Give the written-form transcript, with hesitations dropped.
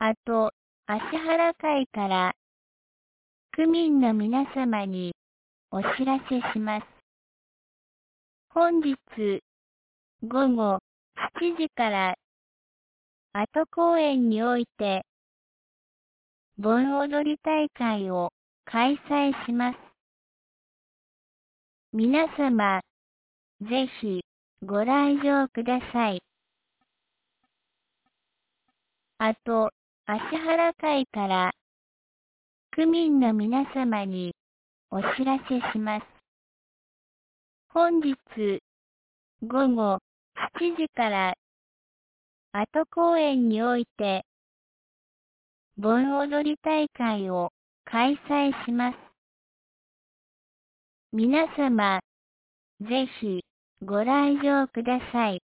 あと、芦原会から区民の皆様にお知らせします。本日午後7時から阿戸公園において盆踊り大会を開催します。皆様、ぜひご来場ください。あと、芦原会から区民の皆様にお知らせします。本日午後7時から阿戸公園において盆踊り大会を開催します。皆様、ぜひご来場ください。